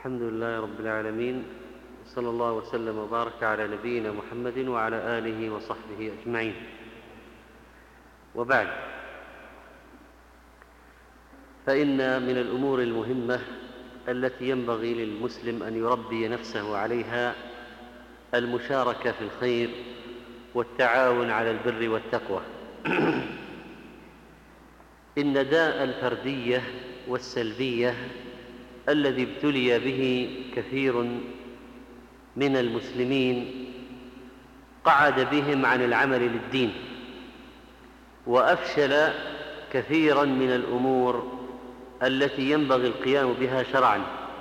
الحمد لله رب العالمين، صلى الله وسلم وبارك على نبينا محمد وعلى آله وصحبه أجمعين. وبعد، فإن من الأمور المهمة التي ينبغي للمسلم أن يربي نفسه عليها المشاركة في الخير والتعاون على البر والتقوى. إن داء الفردية والسلبية الذي ابتلي به كثير من المسلمين قعد بهم عن العمل للدين، وأفشل كثيرا من الأمور التي ينبغي القيام بها شرعا.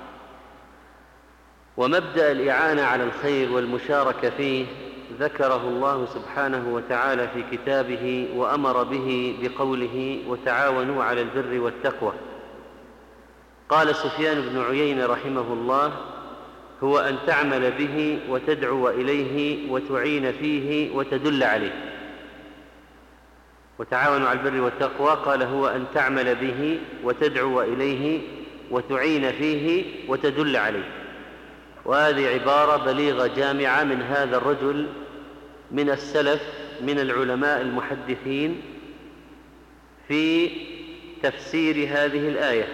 ومبدأ الإعانة على الخير والمشاركة فيه ذكره الله سبحانه وتعالى في كتابه، وأمر به بقوله: وتعاونوا على البر والتقوى. قال سفيان بن عيينة رحمه الله: هو أن تعمل به وتدعو إليه وتعين فيه وتدل عليه. وتعاونوا على البر والتقوى، قال هو أن تعمل به وتدعو إليه وتعين فيه وتدل عليه. وهذه عبارة بليغة جامعة من هذا الرجل من السلف من العلماء المحدثين في تفسير هذه الآية.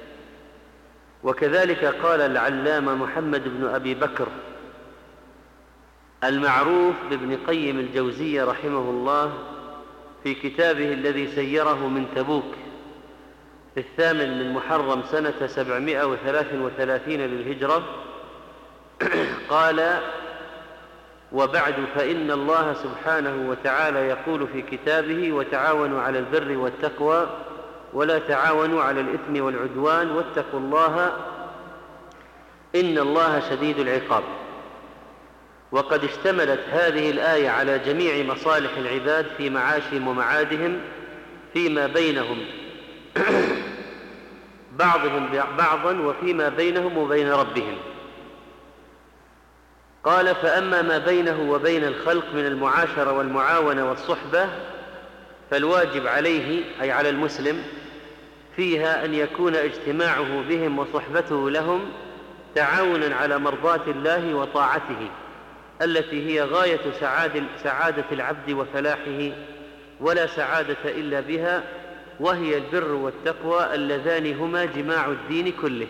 وكذلك قال العلامة محمد بن أبي بكر المعروف بابن قيم الجوزية رحمه الله في كتابه الذي سيره من تبوك في 8 من محرم سنة 733 للهجرة، قال: وبعد، فإن الله سبحانه وتعالى يقول في كتابه: وتعاونوا على البر والتقوى ولا تعاونوا على الإثم والعدوان واتقوا الله إن الله شديد العقاب. وقد اشتملت هذه الآية على جميع مصالح العباد في معاشهم ومعادهم فيما بينهم بعضهم بعضا وفيما بينهم وبين ربهم. قال: فأما ما بينه وبين الخلق من المعاشرة والمعاونة والصحبة فالواجب عليه، أي على المسلم، فيها أن يكون اجتماعه بهم وصحبته لهم تعاونا على مرضاة الله وطاعته، التي هي غاية سعادة العبد وفلاحه، ولا سعادة إلا بها، وهي البر والتقوى اللذان هما جماع الدين كله.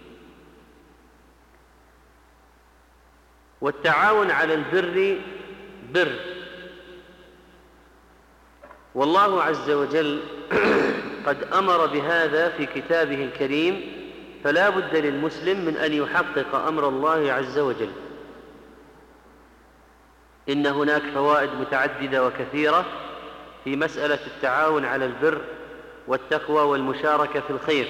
والتعاون على البر بر، والله عز وجل قد أمر بهذا في كتابه الكريم، فلا بد للمسلم من أن يحقق أمر الله عز وجل. إن هناك فوائد متعددة وكثيرة في مسألة التعاون على البر والتقوى والمشاركة في الخير.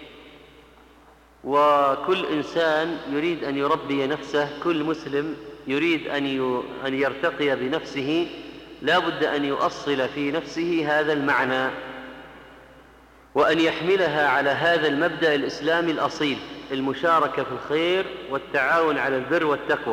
وكل إنسان يريد أن يربي نفسه، كل مسلم يريد أن يرتقي بنفسه، لا بد أن يؤصل في نفسه هذا المعنى، وأن يحملها على هذا المبدأ الإسلامي الأصيل: المشاركة في الخير والتعاون على البر والتقوى.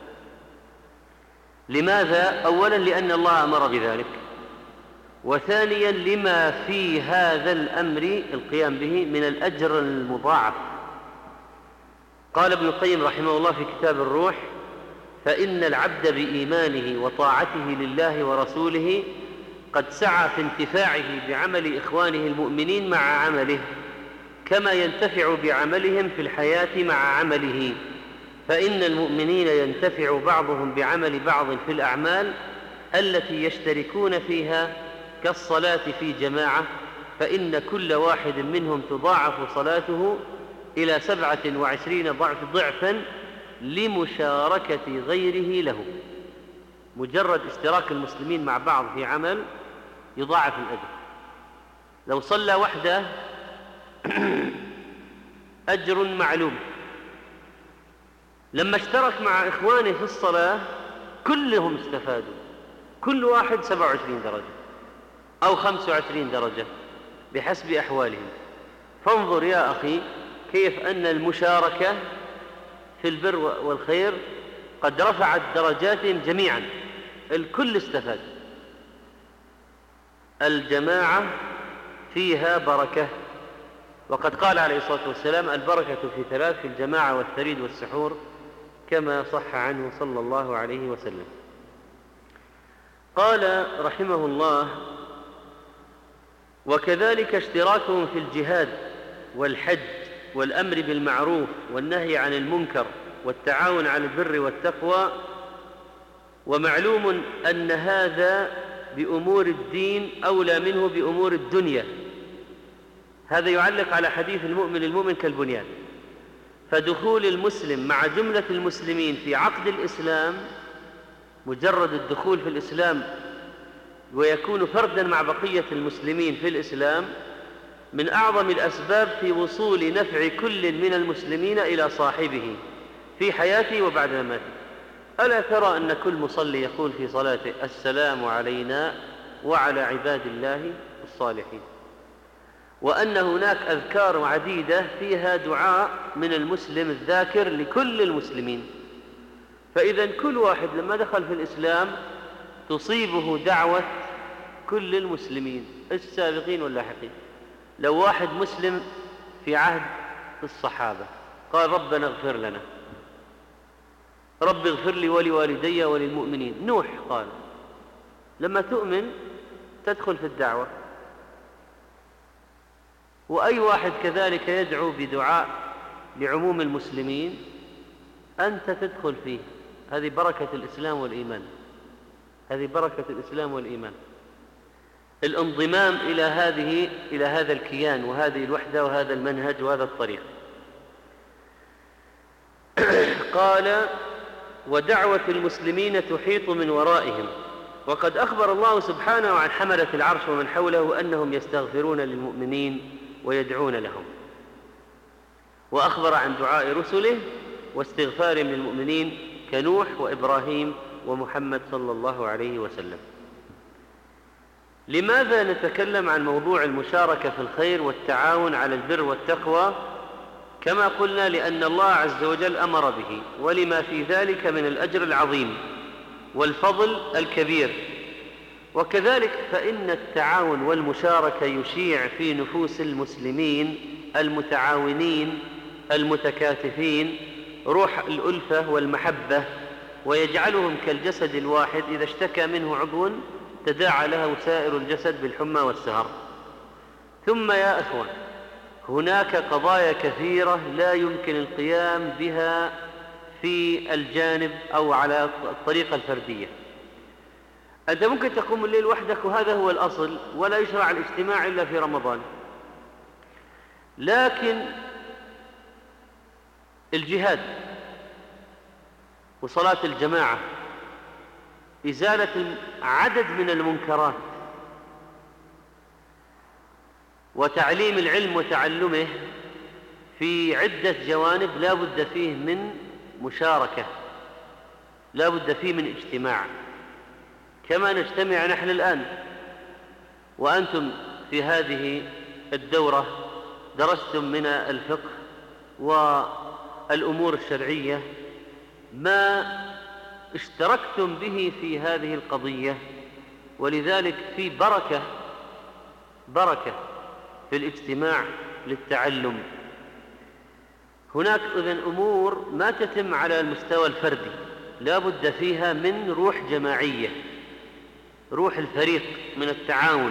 لماذا؟ أولا لأن الله أمر بذلك، وثانيا لما في هذا الأمر القيام به من الأجر المضاعف. قال ابن القيم رحمه الله في كتاب الروح: فإن العبد بإيمانه وطاعته لله ورسوله قد سعى في انتفاعه بعمل إخوانه المؤمنين مع عمله، كما ينتفع بعملهم في الحياة مع عمله. فإن المؤمنين ينتفع بعضهم بعمل بعض في الأعمال التي يشتركون فيها، كالصلاة في جماعة، فإن كل واحد منهم تضاعف صلاته إلى 27 ضعفا لمشاركة غيره له. مجرد اشتراك المسلمين مع بعض في عمل يضاعف الأجر. لو صلى وحده أجر معلوم، لما اشترك مع إخوانه في الصلاة كلهم استفادوا، كل واحد 27 درجة أو 25 درجة بحسب أحوالهم. فانظر يا أخي كيف أن المشاركة في البر والخير قد رفعت درجاتهم جميعا، الكل استفاد. الجماعة فيها بركة، وقد قال عليه الصلاة والسلام: البركة في ثلاث، في الجماعة والثريد والسحور، كما صح عنه صلى الله عليه وسلم. قال رحمه الله: وكذلك اشتراكهم في الجهاد والحج والأمر بالمعروف والنهي عن المنكر والتعاون على البر والتقوى. ومعلوم أن هذا بأمور الدين أولى منه بأمور الدنيا. هذا يعلق على حديث المؤمن كالبنيان. فدخول المسلم مع جملة المسلمين في عقد الإسلام، مجرد الدخول في الإسلام ويكون فردا مع بقية المسلمين في الإسلام، من أعظم الأسباب في وصول نفع كل من المسلمين إلى صاحبه في حياته وبعد مماته. ألا ترى أن كل مصلي يقول في صلاته: السلام علينا وعلى عباد الله الصالحين، وأن هناك أذكار عديدة فيها دعاء من المسلم الذاكر لكل المسلمين. فإذا كل واحد لما دخل في الإسلام تصيبه دعوة كل المسلمين السابقين واللاحقين. لو واحد مسلم في عهد الصحابة قال: ربنا اغفر لنا، رب اغفر لي ولوالدي وللمؤمنين. نوح قال: لما تؤمن تدخل في الدعوة. وأي واحد كذلك يدعو بدعاء لعموم المسلمين أنت تدخل فيه. هذه بركة الإسلام والإيمان، هذه بركة الإسلام والإيمان، الانضمام إلى هذا الكيان وهذه الوحدة وهذا المنهج وهذا الطريق. قال: ودعوة المسلمين تحيط من ورائهم. وقد أخبر الله سبحانه عن حملة العرش ومن حوله أنهم يستغفرون للمؤمنين ويدعون لهم، وأخبر عن دعاء رسله واستغفارهم للمؤمنين كنوح وإبراهيم ومحمد صلى الله عليه وسلم. لماذا نتكلم عن موضوع المشاركة في الخير والتعاون على البر والتقوى؟ كما قلنا: لأن الله عز وجل أمر به، ولما في ذلك من الأجر العظيم والفضل الكبير. وكذلك فإن التعاون والمشاركة يشيع في نفوس المسلمين المتعاونين المتكاتفين روح الألفة والمحبة، ويجعلهم كالجسد الواحد إذا اشتكى منه عضو تداعى له سائر الجسد بالحمى والسهر. ثم يا أخوان، هناك قضايا كثيرة لا يمكن القيام بها في الجانب أو على الطريقة الفردية. أنت ممكن تقوم الليل وحدك وهذا هو الأصل، ولا يشرع الاجتماع إلا في رمضان، لكن الجهاد وصلاة الجماعة، إزالة عدد من المنكرات وتعليم العلم وتعلمه في عدة جوانب لا بد فيه من مشاركة، لا بد فيه من اجتماع، كما نجتمع نحن الآن. وأنتم في هذه الدورة درستم من الفقه والأمور الشرعية ما اشتركتم به في هذه القضية، ولذلك في بركة في الاجتماع للتعلم. هناك إذن أمور ما تتم على المستوى الفردي، لا بد فيها من روح جماعية، روح الفريق من التعاون.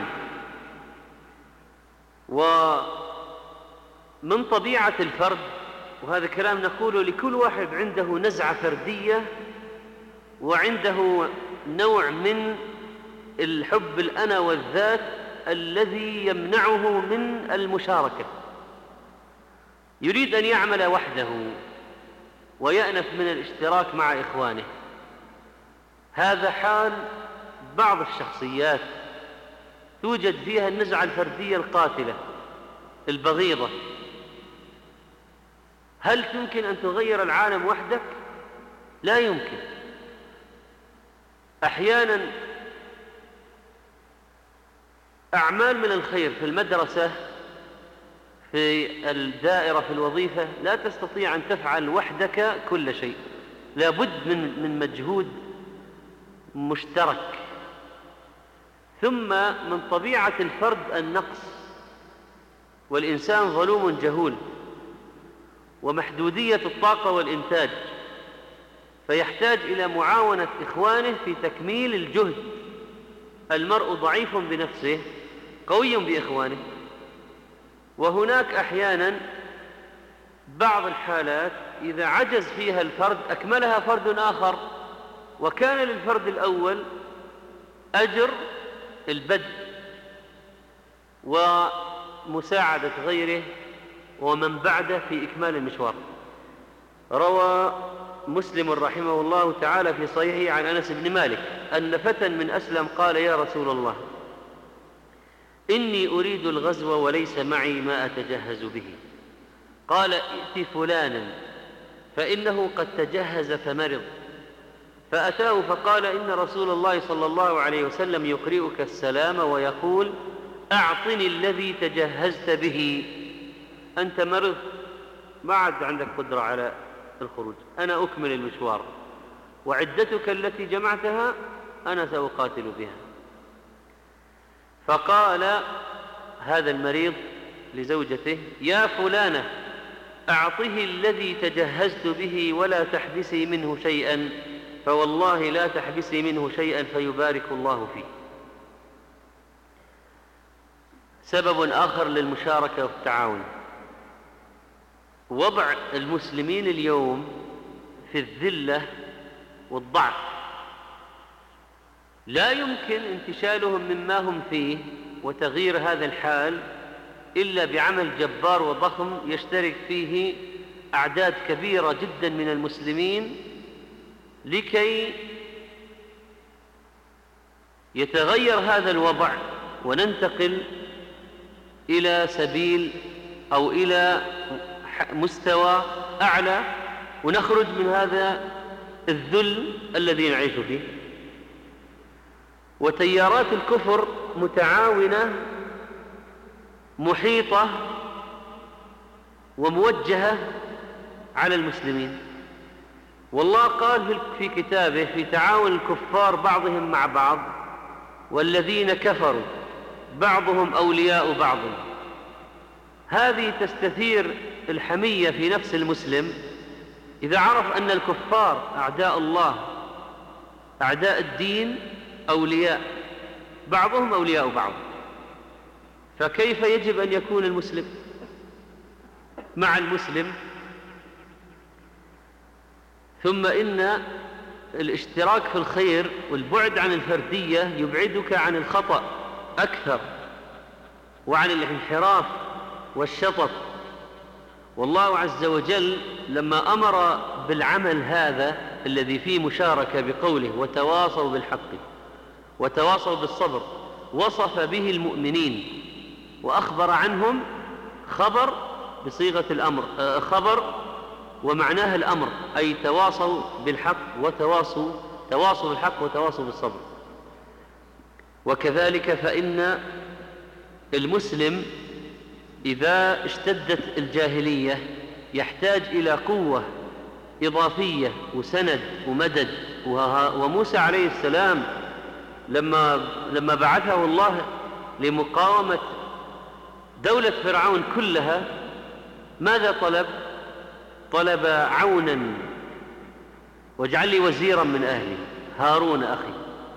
ومن طبيعة الفرد، وهذا كلام نقوله لكل واحد عنده نزعة فردية وعنده نوع من الحب الأنا والذات الذي يمنعه من المشاركة، يريد أن يعمل وحده ويأنف من الاشتراك مع إخوانه. هذا حال بعض الشخصيات توجد فيها النزعة الفردية القاتلة البغيضة. هل يمكن أن تغير العالم وحدك؟ لا يمكن. أحيانا أعمال من الخير في المدرسة، في الدائرة، في الوظيفة، لا تستطيع أن تفعل وحدك كل شيء، لا بد من مجهود مشترك. ثم من طبيعة الفرد النقص، والإنسان ظلوم جهول ومحدودية الطاقة والإنتاج، فيحتاج إلى معاونة إخوانه في تكميل الجهد. المرء ضعيف بنفسه قوي بإخوانه. وهناك أحيانا بعض الحالات إذا عجز فيها الفرد أكملها فرد آخر، وكان للفرد الأول أجر البدء ومساعدة غيره ومن بعده في إكمال المشوار. روى مسلم رحمه الله تعالى في صحيحه عن أنس بن مالك أن فتى من أسلم قال: يا رسول الله، إني أريد الغزو وليس معي ما أتجهز به. قال: ائت فلانا فإنه قد تجهز فمرض. فأتاه فقال: إن رسول الله صلى الله عليه وسلم يقرئك السلام ويقول: أعطني الذي تجهزت به، أنت مرض ما عاد عندك قدرة على الخروج، أنا أكمل المشوار، وعدتك التي جمعتها أنا سأقاتل بها. فقال هذا المريض لزوجته: يا فلانة، أعطه الذي تجهزت به ولا تحبسي منه شيئا، فوالله لا تحبسي منه شيئا فيبارك الله فيه. سبب آخر للمشاركة والتعاون: وضع المسلمين اليوم في الذلة والضعف، لا يمكن انتشالهم مما هم فيه وتغيير هذا الحال إلا بعمل جبار وضخم يشترك فيه أعداد كبيرة جدا من المسلمين، لكي يتغير هذا الوضع وننتقل إلى سبيل أو إلى مستوى أعلى، ونخرج من هذا الذل الذي نعيش فيه. وتيارات الكفر متعاونة محيطة وموجهة على المسلمين. والله قال في كتابه: في تعاون الكفار بعضهم مع بعض والذين كفروا بعضهم أولياء بعض. هذه تستثير الحمية في نفس المسلم إذا عرف أن الكفار أعداء الله أعداء الدين أولياء، بعضهم أولياء بعض. فكيف يجب أن يكون المسلم مع المسلم؟ ثم إن الاشتراك في الخير والبعد عن الفردية يبعدك عن الخطأ أكثر وعن الانحراف والشطط. والله عز وجل لما أمر بالعمل هذا الذي فيه مشاركة بقوله: وتواصوا بالحق وتواصوا بالصبر، وصف به المؤمنين وأخبر عنهم خبر بصيغة الأمر، خبر ومعناه الأمر، أي تواصوا بالحق تواصوا بالحق وتواصوا بالصبر. وكذلك فإن المسلم إذا اشتدت الجاهلية يحتاج إلى قوة إضافية وسند ومدد. وموسى عليه السلام لما بعثه الله لمقاومة دولة فرعون كلها ماذا طلب؟ طلب عونا: واجعل لي وزيرا من أهلي هارون أخي.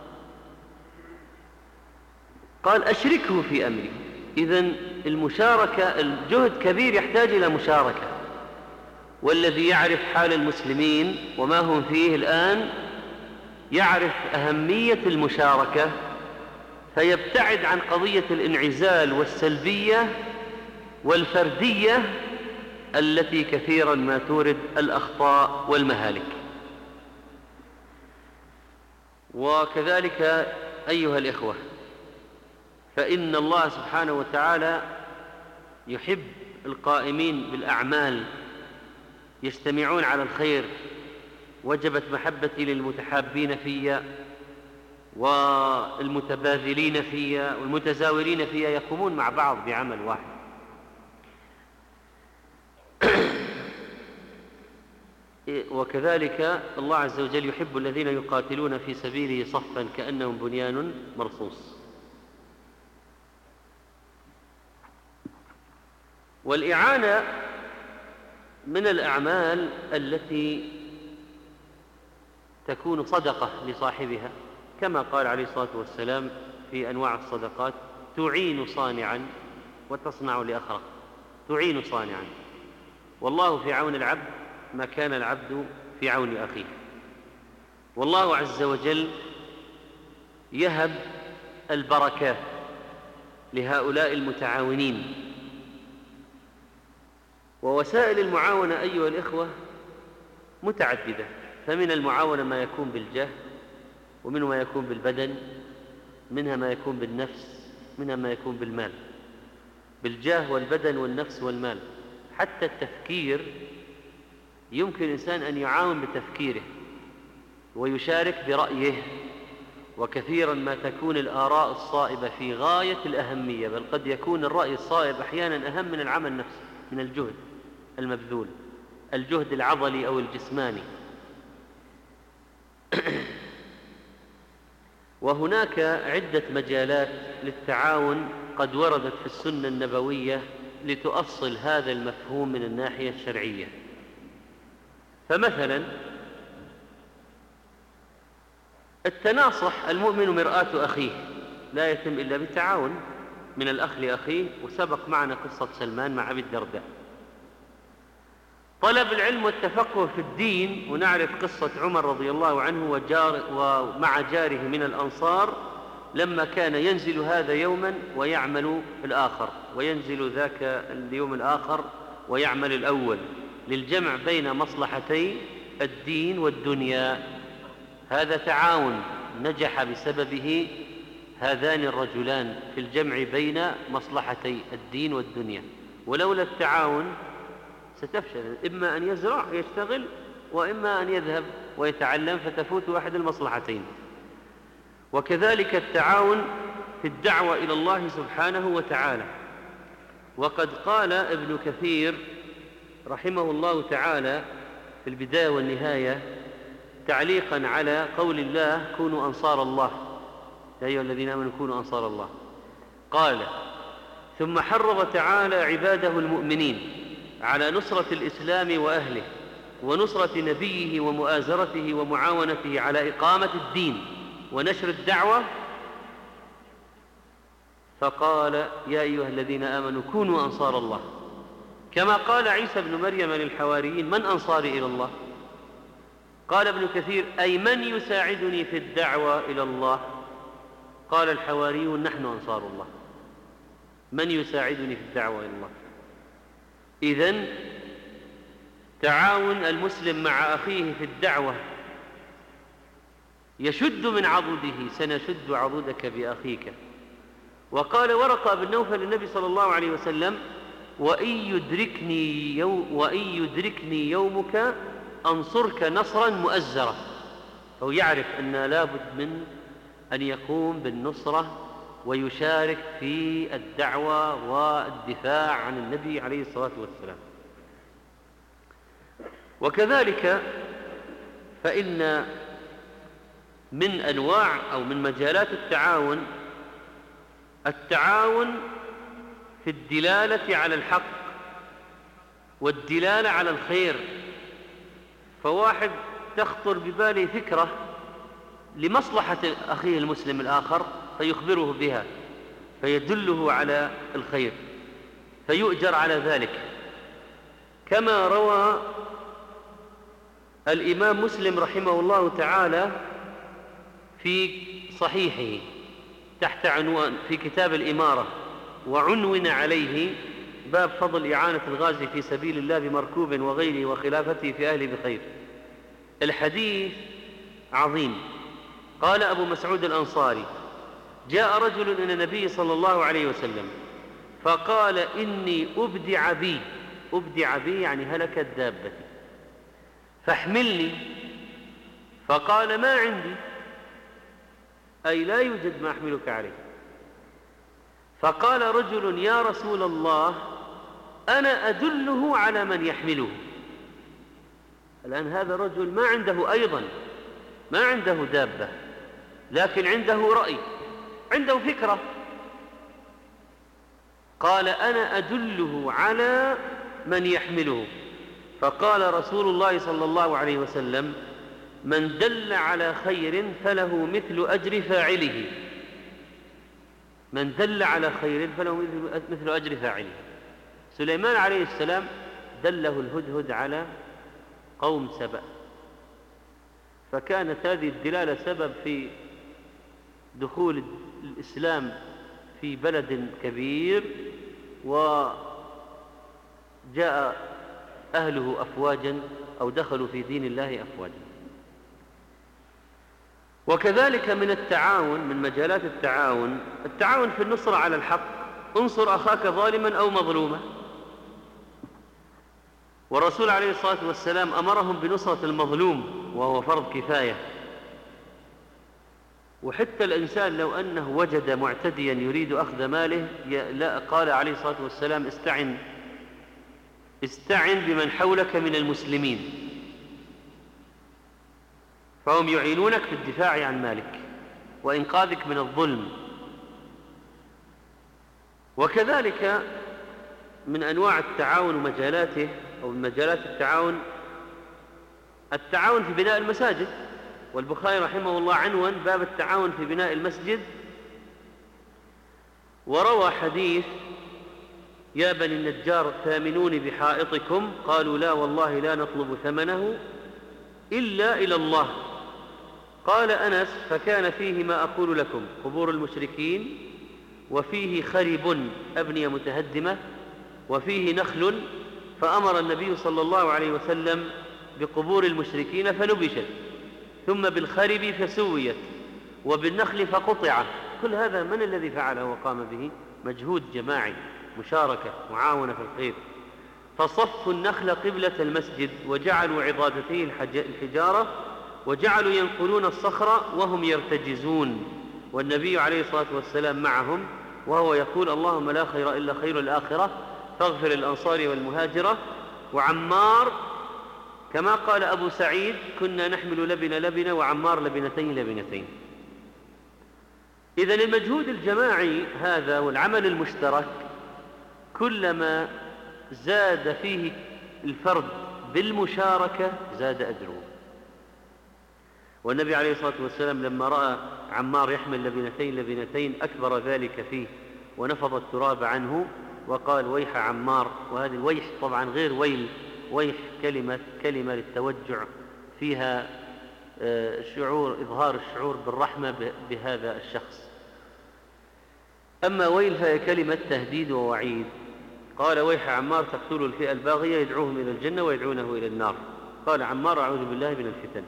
قال: أشركه في أمري. إذن المشاركة، الجهد كبير يحتاج إلى مشاركة. والذي يعرف حال المسلمين وما هم فيه الآن يعرف أهمية المشاركة، فيبتعد عن قضية الانعزال والسلبية والفردية التي كثيرا ما تورد الأخطاء والمهالك. وكذلك أيها الإخوة، فإن الله سبحانه وتعالى يحب القائمين بالأعمال يجتمعون على الخير. وجبت محبتي للمتحابين فيا والمتباذلين فيا والمتزاورين فيا يقومون مع بعض بعمل واحد. وكذلك الله عز وجل يحب الذين يقاتلون في سبيله صفا كأنهم بنيان مرصوص. والإعانة من الأعمال التي تكون صدقة لصاحبها، كما قال عليه الصلاة والسلام في أنواع الصدقات: تعين صانعا وتصنع لأخرق. تعين صانعا، والله في عون العبد ما كان العبد في عون أخيه. والله عز وجل يهب البركات لهؤلاء المتعاونين. ووسائل المعاونة أيها الإخوة متعددة، فمن المعاونة ما يكون بالجاه، ومنه ما يكون بالبدن، منها ما يكون بالنفس، منها ما يكون بالمال. بالجاه والبدن والنفس والمال. حتى التفكير يمكن الإنسان أن يعاون بتفكيره ويشارك برأيه، وكثيرا ما تكون الآراء الصائبة في غاية الأهمية، بل قد يكون الرأي الصائب أحيانا أهم من العمل نفسه، من الجهد المبذول، الجهد العضلي أو الجسماني. وهناك عدة مجالات للتعاون قد وردت في السنة النبوية لتؤصل هذا المفهوم من الناحية الشرعية. فمثلا التناصح، المؤمن مرآة أخيه، لا يتم إلا بالتعاون من الأخ لأخيه، وسبق معنا قصة سلمان مع أبي الدرداء. طلب العلم والتفقه في الدين، ونعرف قصة عمر رضي الله عنه ومع جاره من الأنصار، لما كان ينزل هذا يوما ويعمل الآخر، وينزل ذاك اليوم الآخر ويعمل الأول، للجمع بين مصلحتي الدين والدنيا. هذا تعاون نجح بسببه هذان الرجلان في الجمع بين مصلحتي الدين والدنيا. ولولا التعاون ستفشل، إما أن يزرع يشتغل، وإما أن يذهب ويتعلم فتفوت أحد المصلحتين. وكذلك التعاون في الدعوة إلى الله سبحانه وتعالى. وقد قال ابن كثير رحمه الله تعالى في البداية والنهاية تعليقا على قول الله: كونوا أنصار الله، يا أيها الذين آمنوا كونوا أنصار الله، قال: ثم حرض تعالى عباده المؤمنين على نصرة الإسلام وأهله، ونصرة نبيه ومؤازرته ومعاونته على إقامة الدين ونشر الدعوة، فقال: يا أيها الذين آمنوا كونوا أنصار الله، كما قال عيسى بن مريم للحواريين: من أنصاري إلى الله؟ قال ابن كثير: أي من يساعدني في الدعوة إلى الله؟ قال الحواريون: نحن أنصار الله. من يساعدني في الدعوة إلى الله؟ إذن تعاون المسلم مع أخيه في الدعوة يشد من عضده: سنشد عضدك بأخيك. وقال ورقة بن نوفل للنبي صلى الله عليه وسلم: وإن يدركني يومك أنصرك نصرا مؤزرا. فهو يعرف أن لابد من أن يقوم بالنصرة ويشارك في الدعوة والدفاع عن النبي عليه الصلاة والسلام. وكذلك فإن من أنواع أو من مجالات التعاون في الدلالة على الحق والدلالة على الخير. فواحد تخطر بباله فكرة لمصلحة أخيه المسلم الآخر فيخبره بها، فيدله على الخير فيؤجر على ذلك، كما روى الإمام مسلم رحمه الله تعالى في صحيحه تحت عنوان في كتاب الإمارة، وعنون عليه: باب فضل إعانة الغازي في سبيل الله بمركوب وغيره وخلافته في أهله بخير. الحديث عظيم. قال أبو مسعود الأنصاري: جاء رجل إلى النبي صلى الله عليه وسلم فقال: إني أبدع بي يعني هلكت دابتي، فاحملني. فقال: ما عندي، أي لا يوجد ما أحملك عليه. فقال رجل: يا رسول الله، أنا أدله على من يحمله. الآن هذا الرجل ما عنده أيضا ما عنده دابة، لكن عنده رأي، عنده فكرة. قال أنا أدله على من يحمله. فقال رسول الله صلى الله عليه وسلم من دل على خير فله مثل أجر فاعله. من دل على خير فله مثل أجر فاعله. سليمان عليه السلام دله الهدهد على قوم سبأ، فكانت هذه الدلالة سبب في دخول الإسلام في بلد كبير، وجاء أهله أفواجا أو دخلوا في دين الله أفواجا. وكذلك من التعاون، من مجالات التعاون في النصرة على الحق. انصر أخاك ظالما أو مظلوما. والرسول عليه الصلاة والسلام أمرهم بنصرة المظلوم وهو فرض كفاية. وحتى الإنسان لو أنه وجد معتديا يريد أخذ ماله قال عليه الصلاة والسلام استعن بمن حولك من المسلمين فهم يعينونك في الدفاع عن مالك وإنقاذك من الظلم. وكذلك من أنواع التعاون ومجالاته أو من مجالات التعاون في بناء المساجد. والبخاري رحمه الله عنوان باب التعاون في بناء المسجد، وروى حديث يا بني النجار ثامنوني بحائطكم، قالوا لا والله لا نطلب ثمنه إلا إلى الله. قال أنس فكان فيه ما أقول لكم قبور المشركين، وفيه خرب أبنية متهدمة، وفيه نخل، فأمر النبي صلى الله عليه وسلم بقبور المشركين فنبشت، ثم بالخرب فسويت، وبالنخل فقطع. كل هذا من الذي فعله وقام به؟ مجهود جماعي، مشاركة، معاونة في الخير. فصفوا النخل قبلة المسجد، وجعلوا عضادتيه الحجارة، وجعلوا ينقلون الصخر وهم يرتجزون، والنبي عليه الصلاة والسلام معهم، وهو يقول اللهم لا خير إلا خير الآخرة فاغفر الأنصار والمهاجرة. وعمار كما قال أبو سعيد كنا نحمل لبنة وعمار لبنتين. إذن المجهود الجماعي هذا والعمل المشترك كلما زاد فيه الفرد بالمشاركة زاد أجره. والنبي عليه الصلاة والسلام لما رأى عمار يحمل لبنتين أكبر ذلك فيه ونفض التراب عنه وقال ويح عمار. وهذه الويح طبعا غير ويل، ويح كلمة للتوجع فيها إظهار الشعور بالرحمة بهذا الشخص. أما ويل فهي كلمة تهديد ووعيد. قال ويح عمار تقتل الفئة الباغية يدعوهم إلى الجنة ويدعونه إلى النار. قال عمار أعوذ بالله من الفتن.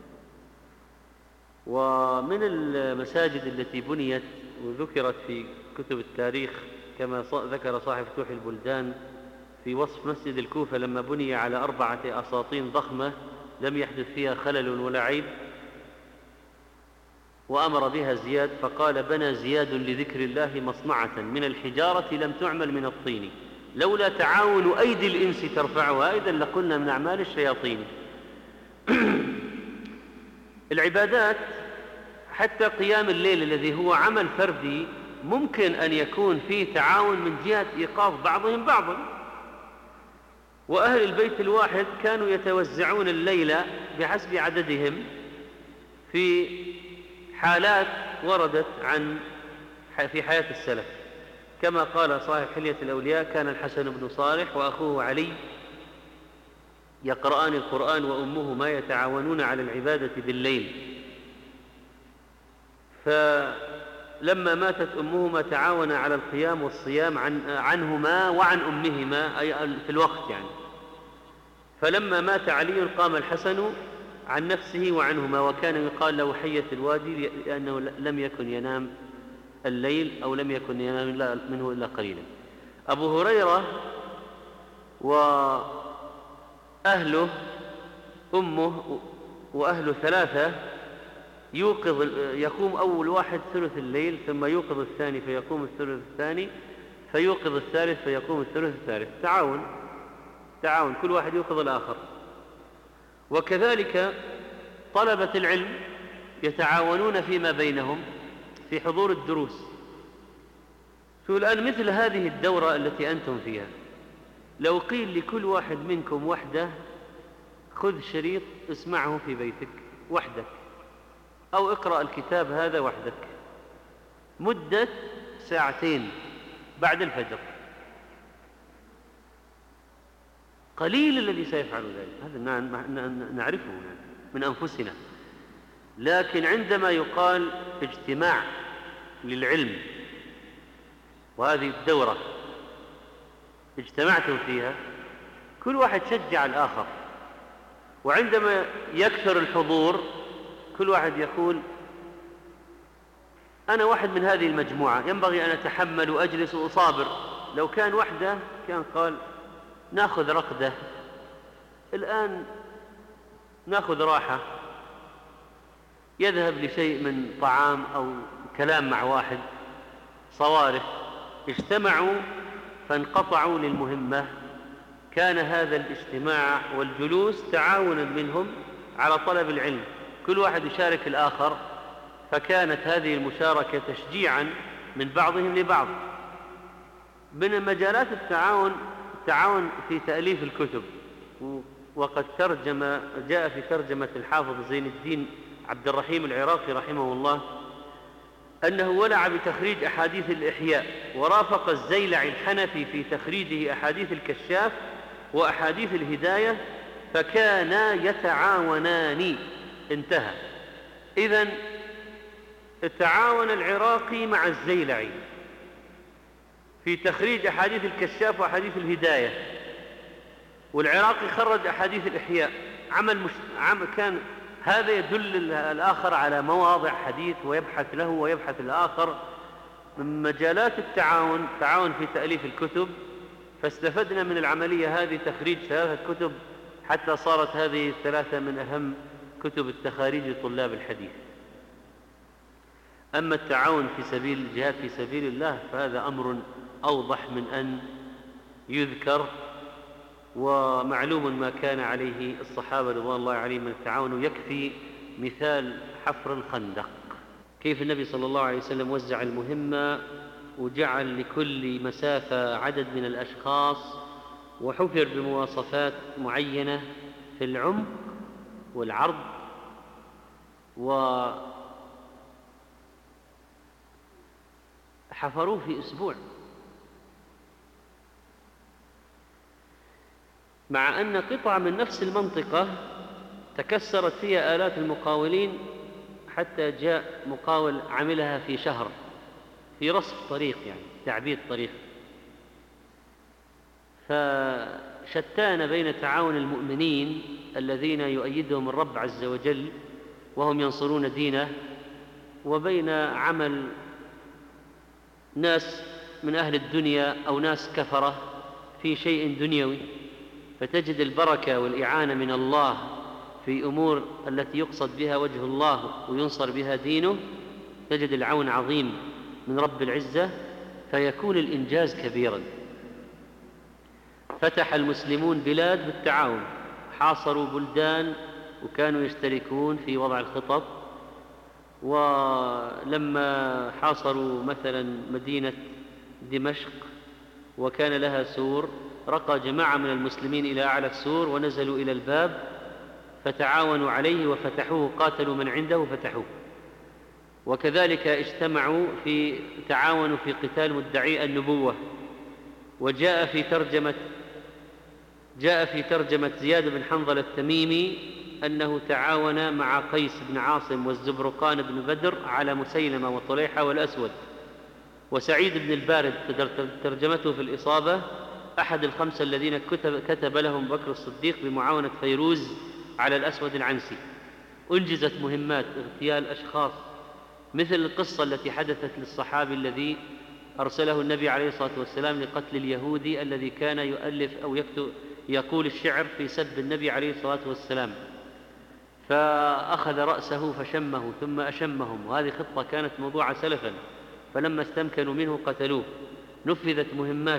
ومن المساجد التي بنيت وذكرت في كتب التاريخ كما ذكر صاحب فتوح البلدان في وصف مسجد الكوفة لما بني على 4 أساطين ضخمة لم يحدث فيها خلل ولا عيب، وأمر بها زياد فقال بنى زياد لذكر الله مصنعة من الحجارة لم تعمل من الطين لولا تعاون أيدي الإنس ترفعها إذا لقلنا من أعمال الشياطين. العبادات حتى قيام الليل الذي هو عمل فردي ممكن أن يكون فيه تعاون من جهة إيقاظ بعضهم بعضا. وأهل البيت الواحد كانوا يتوزعون الليل بحسب عددهم في حالات وردت في حياة السلف، كما قال صاحب حلية الأولياء كان الحسن بن صالح وأخوه علي يقرآن القرآن وأمهما يتعاونون على العبادة بالليل، فلما ماتت أمهما تعاونا على القيام والصيام عنهما وعن أمهما أي في الوقت يعني. فلما مات علي قام الحسن عن نفسه وعنهما، وكان يقال له حية الوادي لأنه لم يكن ينام الليل أو لم يكن ينام منه إلا قليلا. أبو هريرة وأهله أمه وأهله 3 يقوم أول واحد ثلث الليل ثم يوقظ الثاني فيقوم الثلث الثاني فيوقظ الثالث فيقوم الثلث الثالث. تعاون كل واحد يوقظ الآخر. وكذلك طلبة العلم يتعاونون فيما بينهم في حضور الدروس، شو الآن مثل هذه الدورة التي أنتم فيها، لو قيل لكل واحد منكم وحده خذ شريط اسمعه في بيتك وحدك، أو اقرأ الكتاب هذا وحدك مدة 2 بعد الفجر، قليل الذي سيفعل ذلك. هذا نعرفه من أنفسنا. لكن عندما يقال اجتماع للعلم وهذه الدورة اجتمعتم فيها، كل واحد شجع الآخر، وعندما يكثر الحضور كل واحد يقول أنا واحد من هذه المجموعة، ينبغي أن أتحمل وأجلس وأصابر. لو كان وحده كان قال نأخذ رقدة، الآن نأخذ راحة، يذهب لشيء من طعام أو كلام مع واحد، صوارف. اجتمعوا فانقطعوا للمهمة، كان هذا الاجتماع والجلوس تعاونا منهم على طلب العلم، كل واحد يشارك الآخر، فكانت هذه المشاركة تشجيعا من بعضهم لبعض. من مجالات التعاون في تأليف الكتب، وقد جاء في ترجمة الحافظ زين الدين عبد الرحيم العراقي رحمه الله أنه ولع بتخريج أحاديث الإحياء، ورافق الزيلعي الحنفي في تخريجه أحاديث الكشاف وأحاديث الهداية، فكانا يتعاونان. انتهى. إذن التعاون العراقي مع الزيلعي في تخريج أحاديث الكشاف وأحاديث الهداية، والعراقي خرج أحاديث الإحياء. كان هذا يدل الآخر على مواضع حديث ويبحث له ويبحث الآخر. من مجالات التعاون في تأليف الكتب، فاستفدنا من العملية هذه تخريج 3 كتب حتى صارت هذه 3 من أهم كتب التخاريج لطلاب الحديث. أما التعاون في سبيل الجهاد في سبيل الله فهذا أمر أوضح من أن يذكر، ومعلوم ما كان عليه الصحابة رضوان الله عليهم من التعاون. يكفي مثال حفر الخندق، كيف النبي صلى الله عليه وسلم وزع المهمة وجعل لكل مسافة عدد من الأشخاص، وحفر بمواصفات معينة في العمق والعرض، وحفروه في أسبوع، مع أن قطعة من نفس المنطقة تكسرت فيها آلات المقاولين، حتى جاء مقاول عملها في شهر في رصف طريق، يعني تعبيد طريق. فشتان بين تعاون المؤمنين الذين يؤيدهم الرب عز وجل وهم ينصرون دينه، وبين عمل ناس من أهل الدنيا أو ناس كفرة في شيء دنيوي. فتجد البركة والإعانة من الله في أمور التي يقصد بها وجه الله وينصر بها دينه، تجد العون عظيم من رب العزة، فيكون الإنجاز كبيرا. فتح المسلمون بلاد بالتعاون، حاصروا بلدان وكانوا يشتركون في وضع الخطط. ولما حاصروا مثلا مدينة دمشق وكان لها سور، رقى جماعة من المسلمين إلى أعلى السور ونزلوا إلى الباب فتعاونوا عليه وفتحوه، قاتلوا من عنده وفتحوه. وكذلك اجتمعوا تعاونوا في قتال مدعي النبوة. وجاء في ترجمة زياد بن حنظل التميمي أنه تعاون مع قيس بن عاصم والزبرقان بن بدر على مسيلمة وطليحة والأسود. وسعيد بن البارد ترجمته في الإصابة أحد ال5 الذين كتب لهم بكر الصديق بمعاونة فيروز على الأسود العنسي. أنجزت مهمات اغتيال أشخاص، مثل القصة التي حدثت للصحابي الذي أرسله النبي عليه الصلاة والسلام لقتل اليهودي الذي كان يؤلف أو يقول الشعر في سب النبي عليه الصلاة والسلام، فأخذ رأسه فشمه ثم أشمهم، وهذه خطة كانت موضوعة سلفا، فلما استمكنوا منه قتلوه. نفذت مهمات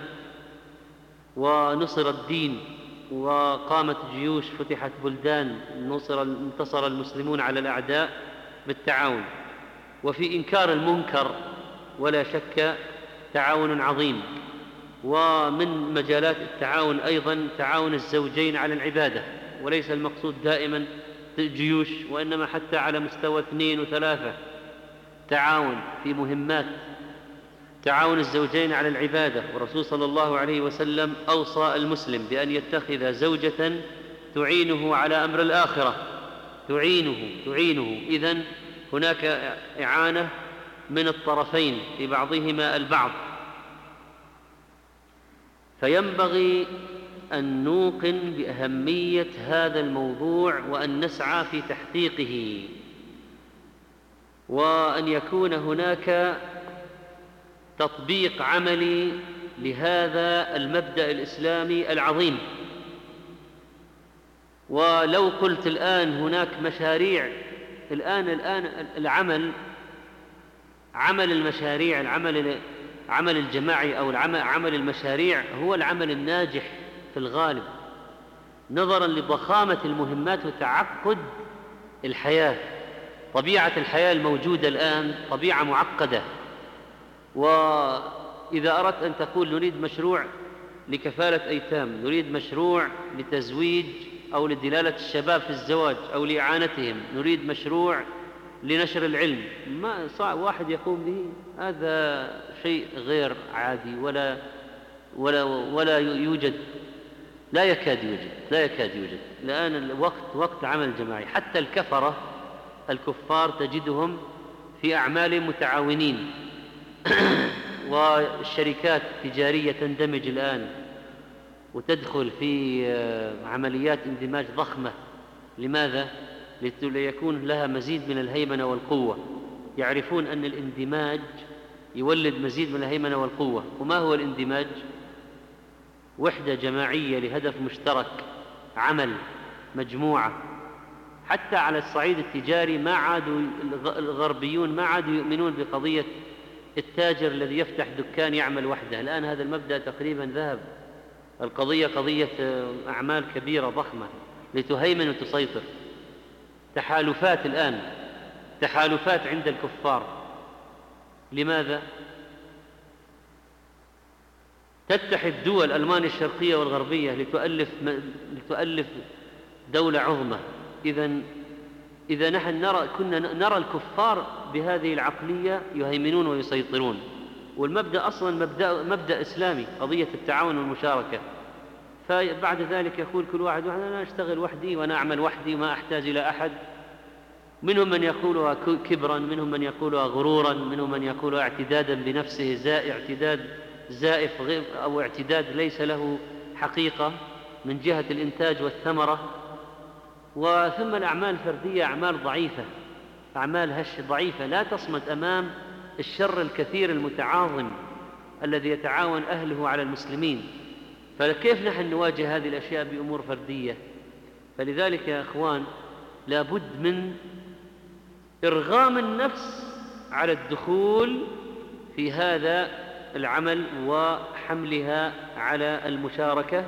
ونصر الدين، وقامت جيوش، فتحت بلدان، انتصر المسلمون على الأعداء بالتعاون. وفي إنكار المنكر ولا شك تعاون عظيم. ومن مجالات التعاون أيضا تعاون الزوجين على العبادة، وليس المقصود دائما جيوش، وإنما حتى على مستوى 2 و3 تعاون في مهمات. تعاون الزوجين على العبادة، والرسول صلى الله عليه وسلم أوصى المسلم بأن يتخذ زوجة تعينه على أمر الآخرة، تعينه. إذن هناك إعانة من الطرفين في بعضهما البعض، فينبغي أن نوقن بأهمية هذا الموضوع وأن نسعى في تحقيقه، وأن يكون هناك تطبيق عملي لهذا المبدأ الإسلامي العظيم. ولو قلت الآن هناك مشاريع، الآن عمل المشاريع، عمل الجماعي أو عمل المشاريع هو العمل الناجح في الغالب، نظرا لضخامة المهمات وتعقد الحياة. طبيعة الحياة الموجودة الآن طبيعة معقدة، وإذا أردت أن تقول نريد مشروع لكفالة أيتام، نريد مشروع لتزويج أو لدلالة الشباب في الزواج أو لإعانتهم، نريد مشروع لنشر العلم، ما صعب واحد يقوم به. هذا شيء غير عادي ولا يوجد، لا يكاد يوجد الآن وقت عمل جماعي. حتى الكفار تجدهم في أعمال متعاونين، والشركات التجارية تندمج الآن وتدخل في عمليات اندماج ضخمة. لماذا؟ ليكون لها مزيد من الهيمنة والقوة. يعرفون أن الاندماج يولد مزيد من الهيمنة والقوة. وما هو الاندماج؟ وحدة جماعية لهدف مشترك، عمل، مجموعة. حتى على الصعيد التجاري ما عادوا الغربيون ما عادوا يؤمنون بقضية التاجر الذي يفتح دكان يعمل وحده. الآن هذا المبدأ تقريبا ذهب. القضية قضية أعمال كبيرة ضخمة لتهيمن وتسيطر. تحالفات الآن، تحالفات عند الكفار. لماذا؟ تتحد دول ألمانيا الشرقية والغربية لتؤلف دولة عظمى. إذا نحن كنا نرى الكفار بهذه العقلية يهيمنون ويسيطرون. والمبدأ أصلا مبدأ إسلامي، قضية التعاون والمشاركة. فبعد ذلك يقول كل واحد أنا أشتغل وحدي وأنا أعمل وحدي وما أحتاج إلى أحد. منهم من يقولها كبرا، منهم من يقولها غرورا، منهم من يقولها اعتدادا بنفسه، اعتداد زائف أو اعتداد ليس له حقيقة من جهة الإنتاج والثمرة. وثم الأعمال الفردية أعمال ضعيفة، أعمال هش ضعيفة لا تصمد أمام الشر الكثير المتعاظم الذي يتعاون أهله على المسلمين. فكيف نحن نواجه هذه الأشياء بأمور فردية؟ فلذلك يا أخوان لابد من إرغام النفس على الدخول في هذا العمل وحملها على المشاركة.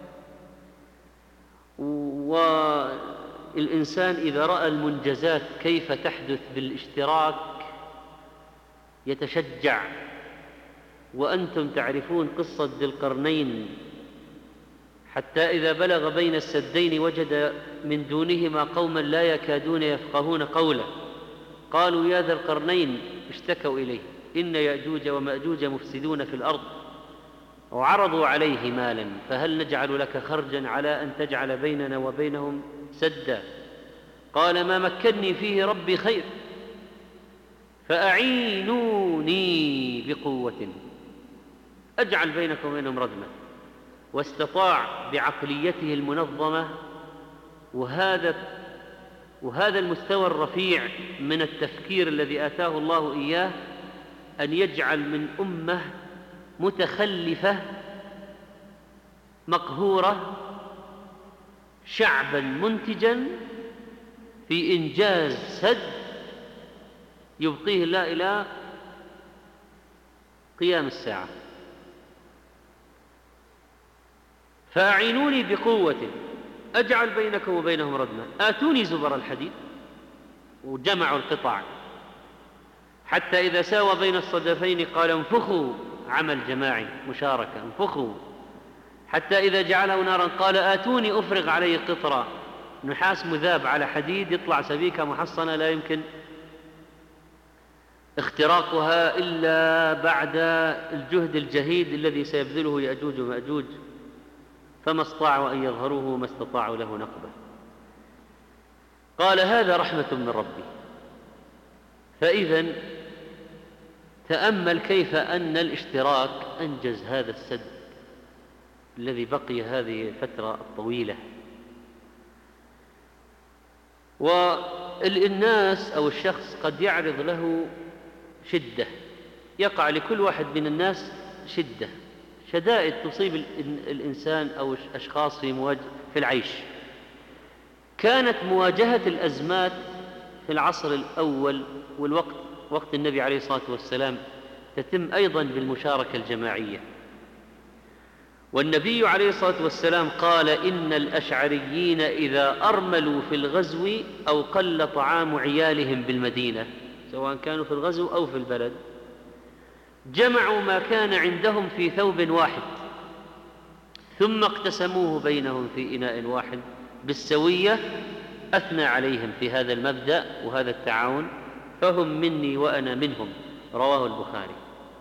والإنسان إذا رأى المنجزات كيف تحدث بالاشتراك يتشجع. وأنتم تعرفون قصة ذي القرنين، حتى إذا بلغ بين السدين وجد من دونهما قوما لا يكادون يفقهون قولا قالوا يا ذا القرنين، اشتكوا إليه إن يأجوج ومأجوج مفسدون في الأرض وعرضوا عليه مالا فهل نجعل لك خرجا على أن تجعل بيننا وبينهم سدا؟ قال ما مكنني فيه ربي خير فأعينوني بقوة أجعل بينكم وبينهم ردما. واستطاع بعقليته المنظمة وهذا المستوى الرفيع من التفكير الذي آتاه الله إياه أن يجعل من أمة متخلفة مقهورة شعبا منتجا في إنجاز سد يبقيه الله إلى قيام الساعة. فأعينوني بقوة أجعل بينكم وبينهم ردما آتوني زبر الحديد. وجمعوا القطع حتى إذا ساوى بين الصدفين قال انفخوا عمل جماعي مشاركة، انفخوا حتى إذا جعله نارا قال آتوني أفرغ عليه قطرا، نحاس مذاب على حديد يطلع سبيكة محصنة لا يمكن اختراقها إلا بعد الجهد الجهيد الذي سيبذله يأجوج ومأجوج، فما استطاعوا أن يظهروه وما استطاعوا له نقبة. قال هذا رحمة من ربي. فإذا تأمل كيف أن الاشتراك أنجز هذا السد الذي بقي هذه الفترة الطويلة. والناس أو الشخص قد يعرض له شدة، يقع لكل واحد من الناس شدائد تصيب الإنسان أو الأشخاص في العيش. كانت مواجهة الأزمات في العصر الأول وقت النبي عليه الصلاة والسلام تتم أيضا بالمشاركة الجماعية. والنبي عليه الصلاة والسلام قال إن الأشعريين إذا أرملوا في الغزو أو قل طعام عيالهم بالمدينة، سواء كانوا في الغزو أو في البلد، جمعوا ما كان عندهم في ثوب واحد ثم اقتسموه بينهم في إناء واحد بالسوية. أثنى عليهم في هذا المبدأ وهذا التعاون، فهم مني وأنا منهم، رواه البخاري.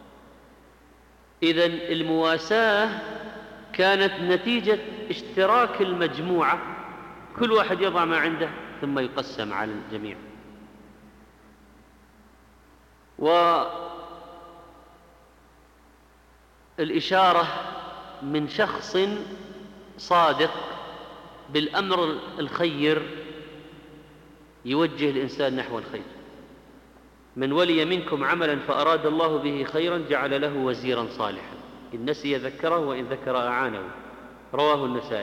إذن المواساة كانت نتيجة اشتراك المجموعة، كل واحد يضع ما عنده ثم يقسم على الجميع. والإشارة من شخص صادق بالأمر الخير يوجه الإنسان نحو الخير. من ولي منكم عملا فأراد الله به خيرا جعل له وزيرا صالحا، إن نسي ذكره وإن ذكر أعانه، رواه النسائي.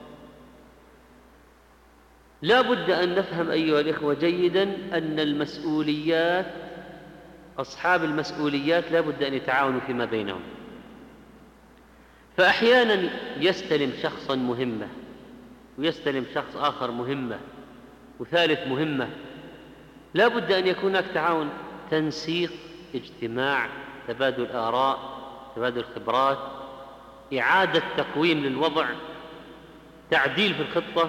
لا بد أن نفهم أيها الإخوة جيدا أن المسؤوليات، أصحاب المسؤوليات لا بد أن يتعاونوا فيما بينهم. فأحيانا يستلم شخصا مهمة ويستلم شخص آخر مهمة وثالث مهمة، لا بد أن يكون هناك تعاون، تنسيق، اجتماع، تبادل آراء، تبادل خبرات، إعادة تقويم للوضع، تعديل في الخطة.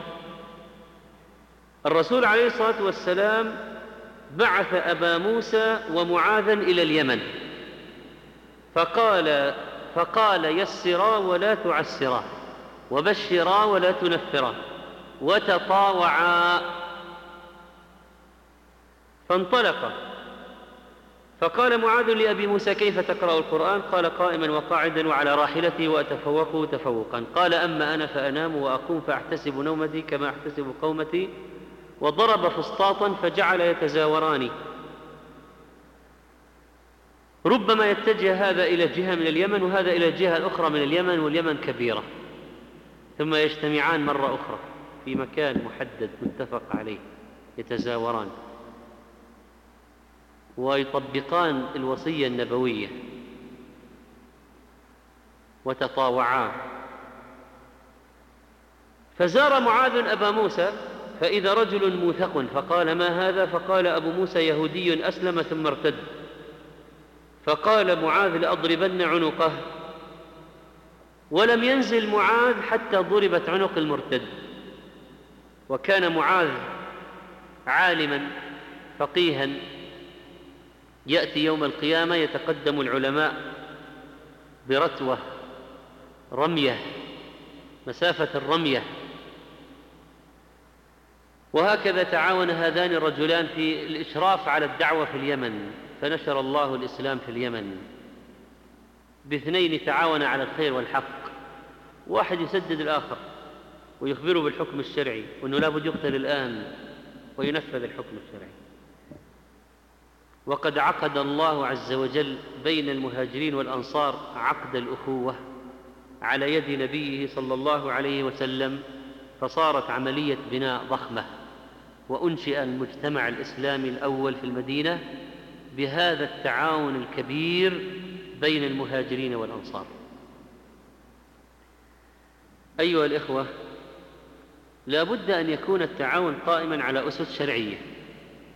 الرسول عليه الصلاة والسلام بعث أبا موسى ومعاذا إلى اليمن فقال يسرا ولا تعسرا، وبشرا ولا تنفرا، وتطاوعا. فانطلق، فقال معاذ لأبي موسى كيف تقرأ القرآن؟ قال قائما وقاعدا وعلى راحلتي وأتفوق تفوقا. قال أما أنا فأنام وأقوم فأحتسب نومتي كما أحتسب قومتي. وضرب فسطاطا فجعل يتزاوران، ربما يتجه هذا إلى جهة من اليمن وهذا إلى الجهة الأخرى من اليمن، واليمن كبيرة، ثم يجتمعان مرة أخرى في مكان محدد متفق عليه، يتزاوران ويطبقان الوصية النبوية وتطاوعان. فزار معاذ أبا موسى فإذا رجل موثق فقال ما هذا؟ فقال أبو موسى يهودي أسلم ثم ارتد. فقال معاذ لأضربن عنقه، ولم ينزل معاذ حتى ضربت عنق المرتد. وكان معاذ عالما فقيها، يأتي يوم القيامة يتقدم العلماء برتوة رمية، مسافة الرمية. وهكذا تعاون هذان الرجلان في الإشراف على الدعوة في اليمن، فنشر الله الإسلام في اليمن. باثنين تعاون على الخير والحق، واحد يسدد الآخر ويخبره بالحكم الشرعي وأنه لا بد يقتل الآن وينفذ الحكم الشرعي. وقد عقد الله عز وجل بين المهاجرين والأنصار عقد الأخوة على يد نبيه صلى الله عليه وسلم، فصارت عملية بناء ضخمة، وأنشئ المجتمع الإسلامي الأول في المدينة بهذا التعاون الكبير بين المهاجرين والأنصار. أيها الإخوة، لا بد أن يكون التعاون قائما على أسس شرعية،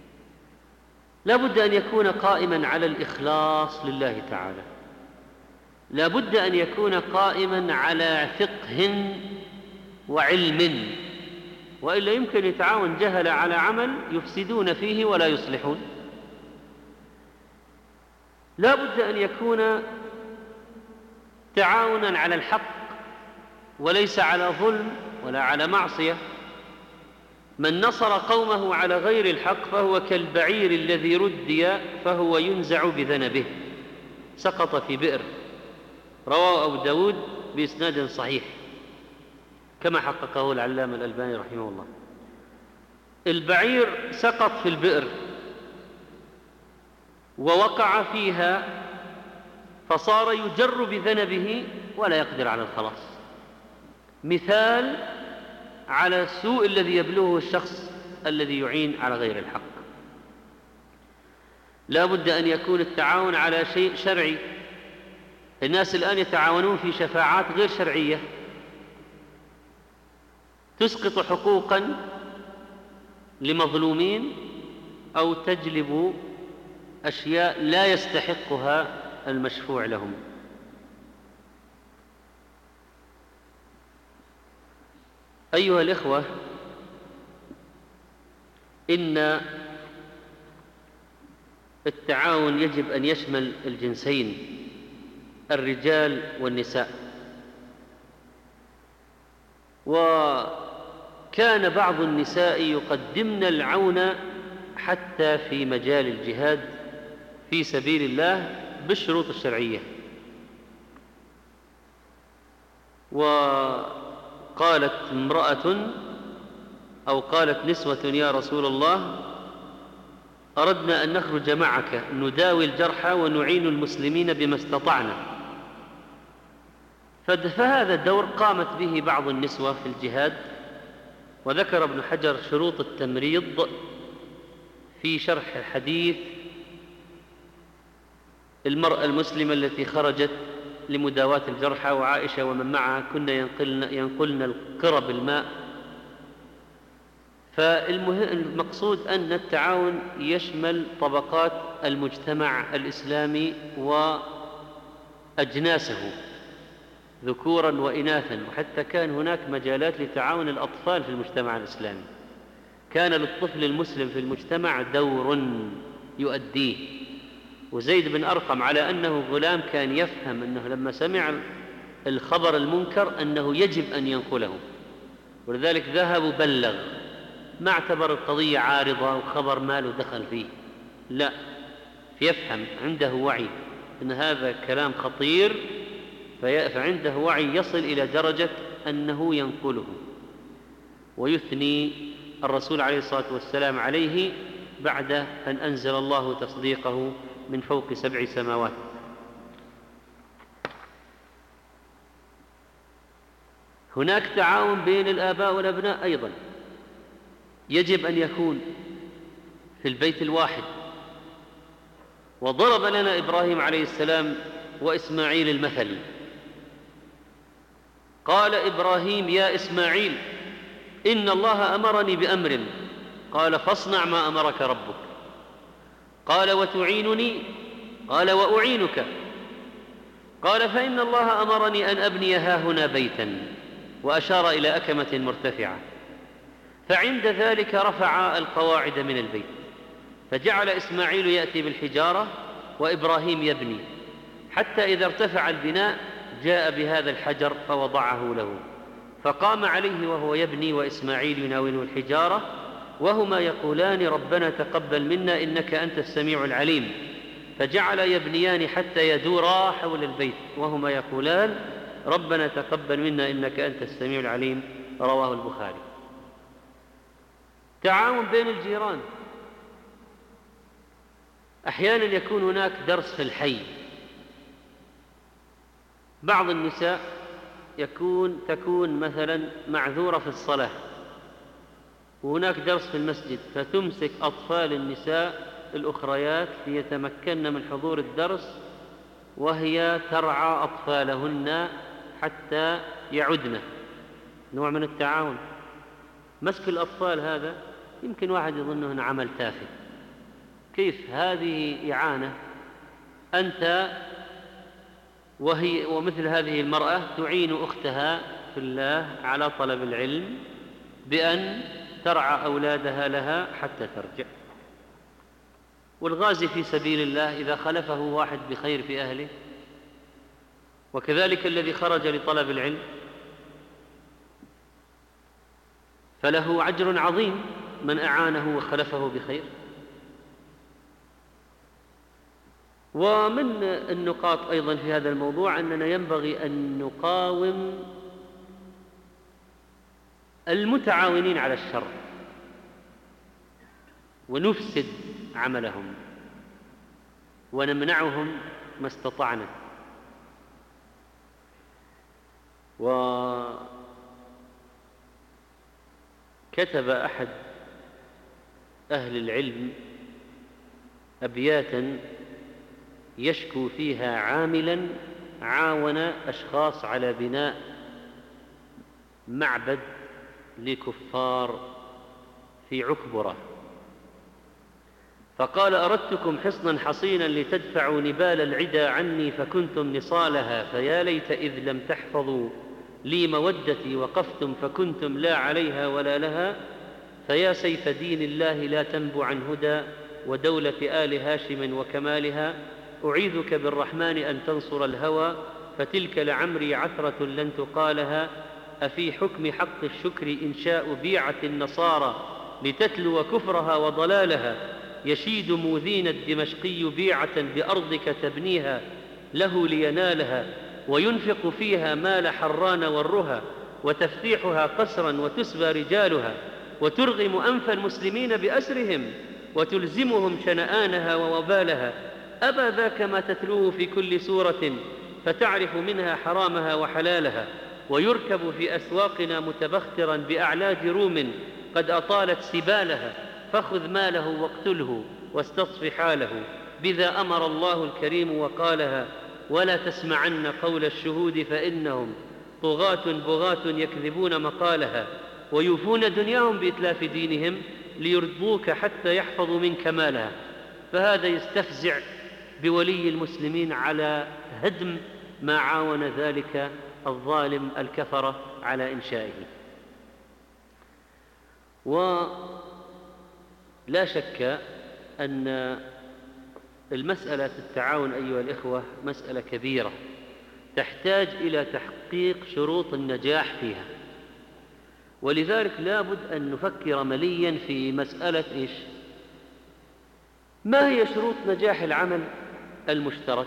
لا بد أن يكون قائما على الإخلاص لله تعالى. لا بد أن يكون قائما على فقه وعلم، وإلا يمكن يتعاون جهل على عمل يفسدون فيه ولا يصلحون. لا بد أن يكون تعاونا على الحق وليس على ظلم ولا على معصية. من نصر قومه على غير الحق فهو كالبعير الذي ردي فهو ينزع بذنبه، سقط في بئر، رواه أبو داود بإسناد صحيح كما حققه العلامة الألباني رحمه الله. البعير سقط في البئر ووقع فيها فصار يجر بذنبه ولا يقدر على الخلاص. مثال على السوء الذي يبلغه الشخص الذي يعين على غير الحق. لا بد أن يكون التعاون على شيء شرعي. الناس الآن يتعاونون في شفاعات غير شرعية تسقط حقوقا لمظلومين أو تجلب أشياء لا يستحقها المشفوع لهم. أيها الإخوة، إن التعاون يجب أن يشمل الجنسين، الرجال والنساء. وكان بعض النساء يقدمن العون حتى في مجال الجهاد في سبيل الله بالشروط الشرعية. وقالت امرأة أو قالت نسوة: يا رسول الله، أردنا أن نخرج معك نداوي الجرحى ونعين المسلمين بما استطعنا. فهذا الدور قامت به بعض النسوة في الجهاد. وذكر ابن حجر شروط التمريض في شرح الحديث: المرأة المسلمة التي خرجت لمداواة الجرحى وعائشة ومن معها كنا ينقلن القرب الماء. فالمقصود أن التعاون يشمل طبقات المجتمع الإسلامي وأجناسه ذكورا وإناثا، وحتى كان هناك مجالات لتعاون الأطفال في المجتمع الإسلامي. كان للطفل المسلم في المجتمع دور يؤديه. وزيد بن أرقم على أنه غلام كان يفهم أنه لما سمع الخبر المنكر أنه يجب أن ينقله، ولذلك ذهب وبلغ، ما اعتبر القضية عارضة وخبر ما له دخل فيه، لا، يفهم، عنده وعي أن هذا كلام خطير، فعنده وعي يصل إلى درجة أنه ينقله. ويثني الرسول عليه الصلاة والسلام عليه بعد أن أنزل الله تصديقه من فوق 7 سماوات. هناك تعاون بين الآباء والأبناء أيضا، يجب أن يكون في البيت الواحد. وضرب لنا إبراهيم عليه السلام وإسماعيل المثل. قال إبراهيم: يا إسماعيل، إن الله أمرني بأمر. قال: فاصنع ما أمرك ربك. قال: وتعينني؟ قال: وأعينك. قال: فإن الله أمرني أن أبني هاهنا بيتا، وأشار إلى أكمة مرتفعة. فعند ذلك رفع القواعد من البيت، فجعل إسماعيل يأتي بالحجارة وإبراهيم يبني، حتى إذا ارتفع البناء جاء بهذا الحجر فوضعه له، فقام عليه وهو يبني وإسماعيل يناوله الحجارة، وهما يقولان: ربنا تقبل منا إنك أنت السميع العليم. فجعل يبنيان حتى يدورا حول البيت وهما يقولان: ربنا تقبل منا إنك أنت السميع العليم. رواه البخاري. تعاون بين الجيران. أحيانا يكون هناك درس في الحي، بعض النساء تكون مثلا معذورة في الصلاة وهناك درس في المسجد، فتمسك أطفال النساء الأخريات ليتمكن من حضور الدرس، وهي ترعى أطفالهن حتى يعدن. نوع من التعاون. مسك الأطفال هذا يمكن واحد يظنه عمل تافه، كيف هذه إعانة؟ أنت ومثل هذه المرأة تعين أختها في الله على طلب العلم بأن ترعى أولادها لها حتى ترجع. والغازي في سبيل الله إذا خلفه واحد بخير في أهله، وكذلك الذي خرج لطلب العلم، فله أجر عظيم من أعانه وخلفه بخير. ومن النقاط أيضا في هذا الموضوع أننا ينبغي أن نقاوم المتعاونين على الشر ونفسد عملهم ونمنعهم ما استطعنا. وكتب أحد أهل العلم أبياتا يشكو فيها عاملا عاون أشخاص على بناء معبد لكفار في عكبرة، فقال: أردتكم حصنا حصينا لتدفعوا نبال العدا عني، فكنتم نصالها، فيا ليت إذ لم تحفظوا لي مودتي وقفتم فكنتم لا عليها ولا لها، فيا سيف دين الله لا تنبو عن هدى ودولة آل هاشم وكمالها، أعيذك بالرحمن أن تنصر الهوى، فتلك لعمري عثرة لن تقالها، أفي حكم حق الشكر إنشاء بيعة النصارى لتتلو كفرها وضلالها، يشيد موذين الدمشقي بيعة بأرضك تبنيها له لينالها، وينفق فيها مال حران والرها، وتفتيحها قسرا وتسبى رجالها، وترغم أنف المسلمين بأسرهم وتلزمهم شنآنها ووبالها، أبا ذاك ما تتلوه في كل سورة فتعرف منها حرامها وحلالها، ويركب في أسواقنا متبخترا بأعلاج روم قد أطالت سبالها، فخذ ماله واقتله واستصف حاله، بذا أمر الله الكريم وقالها، ولا تسمعن قول الشهود فإنهم طغاة بغاة يكذبون مقالها، ويوفون دنياهم بإتلاف دينهم ليرضوك حتى يحفظوا من كمالها. فهذا يستفزع بولي المسلمين على هدم ما عاون ذلك الظالم الكفرة على إنشائه. ولا شك أن المسألة التعاون أيها الإخوة مسألة كبيرة تحتاج إلى تحقيق شروط النجاح فيها، ولذلك لا بد أن نفكر مليا في مسألة إيش؟ ما هي شروط نجاح العمل المشترك؟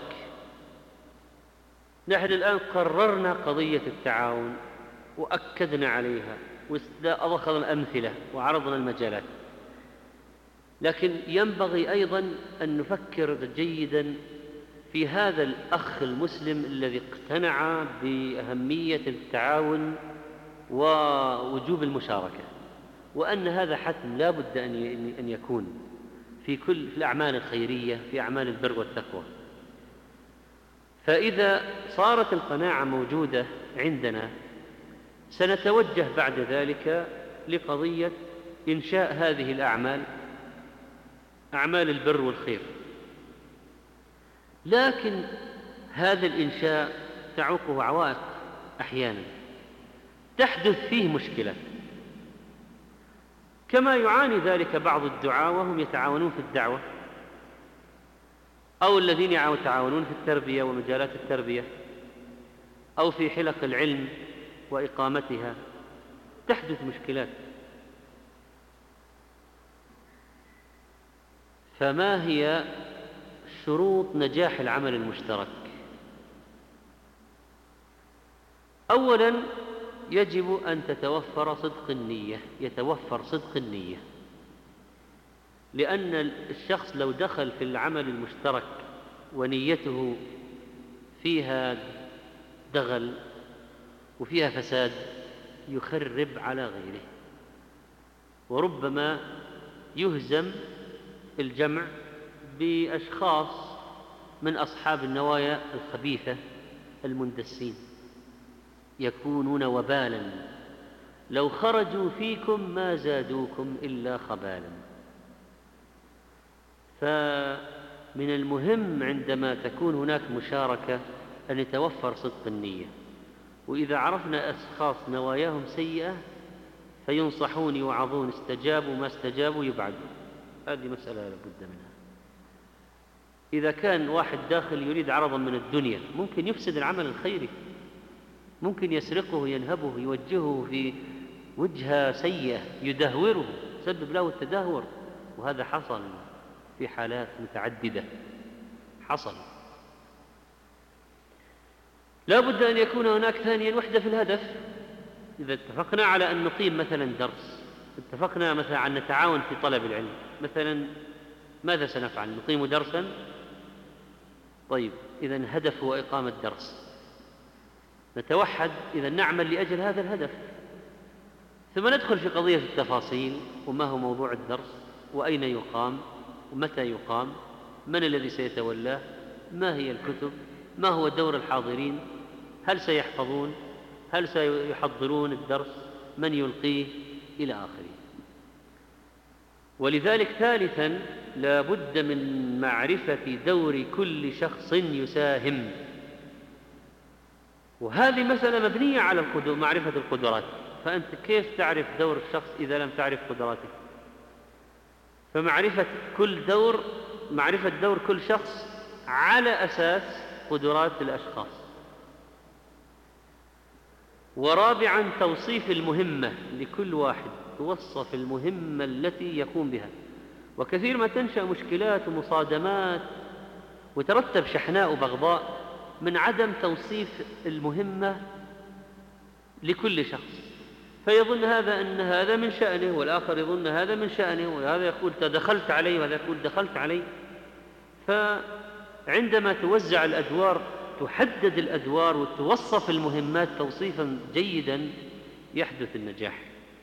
نحن الآن قررنا قضية التعاون وأكدنا عليها وأخذنا الأمثلة وعرضنا المجالات، لكن ينبغي أيضا أن نفكر جيدا في هذا الأخ المسلم الذي اقتنع بأهمية التعاون ووجوب المشاركة، وأن هذا حتم لا بد أن يكون في الأعمال الخيرية، في أعمال البر والتقوى. فإذا صارت القناعة موجودة عندنا سنتوجه بعد ذلك لقضية إنشاء هذه الأعمال، أعمال البر والخير. لكن هذا الإنشاء تعوقه عوائق، أحيانا تحدث فيه مشكلة، كما يعاني ذلك بعض الدعاة وهم يتعاونون في الدعوة، أو الذين يتعاونون في التربية ومجالات التربية، أو في حلق العلم وإقامتها، تحدث مشكلات. فما هي شروط نجاح العمل المشترك؟ أولا يجب أن يتوفر صدق النية، لأن الشخص لو دخل في العمل المشترك ونيته فيها دغل وفيها فساد يخرب على غيره، وربما يهزم الجمع بأشخاص من أصحاب النوايا الخبيثة المندسين، يكونون وبالا، لو خرجوا فيكم ما زادوكم إلا خبالا. فمن المهم عندما تكون هناك مشاركة أن يتوفر صدق النية. وإذا عرفنا أشخاص نواياهم سيئة فينصحون يوعظون، استجابوا ما استجابوا يبعدوا، هذه مسألة لابد منها. إذا كان واحد داخل يريد عرضا من الدنيا ممكن يفسد العمل الخيري، ممكن يسرقه، ينهبه، يوجهه في وجهة سيئة، يدهوره، يسبب له التدهور، وهذا حصل في حالات متعددة حصل. لا بد أن يكون هناك ثانيا وحدة في الهدف. إذا اتفقنا على أن نقيم مثلا درس، اتفقنا مثلا أن نتعاون في طلب العلم، مثلا ماذا سنفعل؟ نقيم درسا؟ طيب إذن هدف هو إقامة درس، نتوحد إذا نعمل لأجل هذا الهدف، ثم ندخل في قضية التفاصيل، وما هو موضوع الدرس، وأين يقام، ومتى يقام، من الذي سيتولاه، ما هي الكتب، ما هو دور الحاضرين، هل سيحفظون، هل سيحضرون الدرس، من يلقيه، إلى آخره. ولذلك ثالثا لا بد من معرفة دور كل شخص يساهم، وهذه مسألة مبنية على معرفة القدرات. فأنت كيف تعرف دور الشخص إذا لم تعرف قدراته؟ فمعرفة دور كل شخص على أساس قدرات الأشخاص. ورابعا توصيف المهمة لكل واحد، توصف المهمة التي يقوم بها. وكثير ما تنشأ مشكلات ومصادمات وترتب شحناء وبغضاء من عدم توصيف المهمة لكل شخص، فيظن هذا أن هذا من شأنه، والآخر يظن هذا من شأنه، وهذا يقول دخلت عليه، وهذا يقول دخلت عليه. فعندما توزع الأدوار، تحدد الأدوار وتوصف المهمات توصيفا جيدا، يحدث النجاح.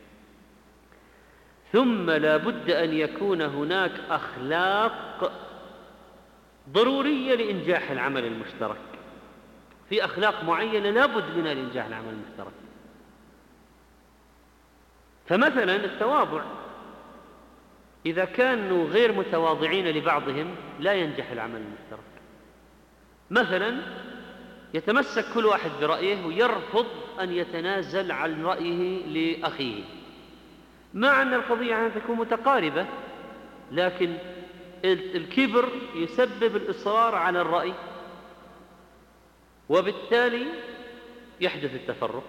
ثم لا بد أن يكون هناك أخلاق ضرورية لإنجاح العمل المشترك. في أخلاق معينة لا بد منها لإنجاح العمل المشترك. فمثلا التواضع، إذا كانوا غير متواضعين لبعضهم لا ينجح العمل المشترك. مثلا يتمسك كل واحد برأيه ويرفض أن يتنازل عن رأيه لأخيه، مع أن القضية تكون متقاربة، لكن الكبر يسبب الإصرار على الرأي، وبالتالي يحدث التفرق.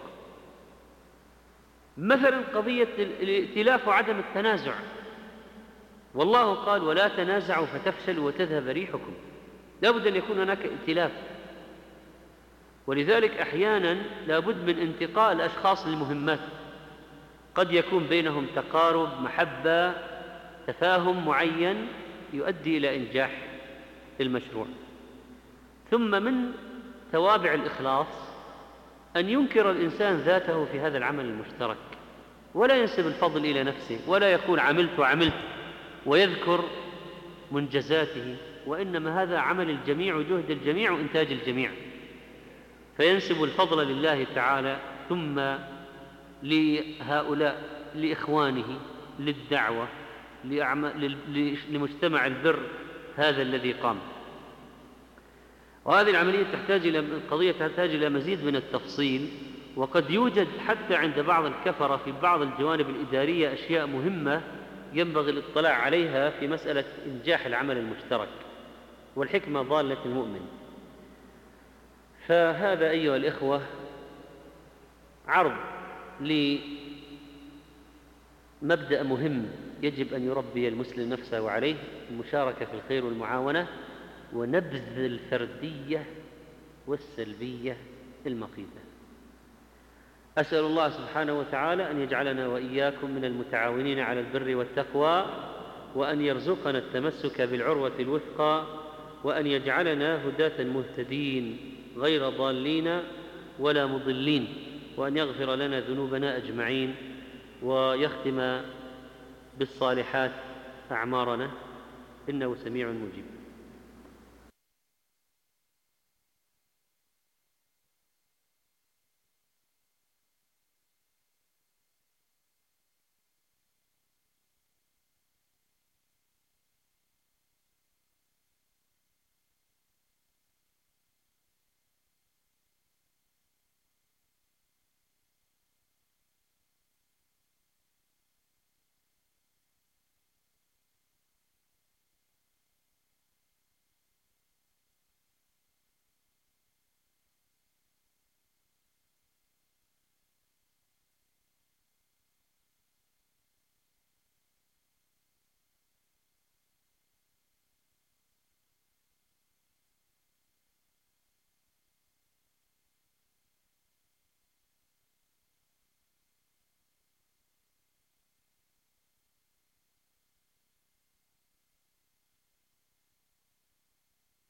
مثلا قضية الائتلاف وعدم التنازع، والله قال ولا تنازعوا فتفشلوا وتذهب ريحكم. لا بد أن يكون هناك ائتلاف. ولذلك أحيانا لا بد من انتقاء الأشخاص للمهمات، قد يكون بينهم تقارب، محبة، تفاهم معين يؤدي إلى إنجاح المشروع. ثم من توابع الإخلاص أن ينكر الإنسان ذاته في هذا العمل المشترك، ولا ينسب الفضل إلى نفسه، ولا يقول عملت ويذكر منجزاته، وإنما هذا عمل الجميع وجهد الجميع وإنتاج الجميع، فينسب الفضل لله تعالى، ثم لهؤلاء، لإخوانه، للدعوة، لمجتمع البر هذا الذي قام. وهذه العملية تحتاج إلى مزيد من التفصيل، وقد يوجد حتى عند بعض الكفرة في بعض الجوانب الإدارية أشياء مهمة ينبغي الاطلاع عليها في مسألة إنجاح العمل المشترك، والحكمة ضالة المؤمن. فهذا أيها الإخوة عرض لمبدأ مهم يجب أن يربي المسلم نفسه عليه، المشاركة في الخير والمعاونة، ونبذ الفردية والسلبية المقيتة. أسأل الله سبحانه وتعالى أن يجعلنا وإياكم من المتعاونين على البر والتقوى، وأن يرزقنا التمسك بالعروة الوثقى، وأن يجعلنا هداة مهتدين غير ضالين ولا مضلين، وأن يغفر لنا ذنوبنا أجمعين، ويختم بالصالحات أعمارنا، إنه سميع مجيب.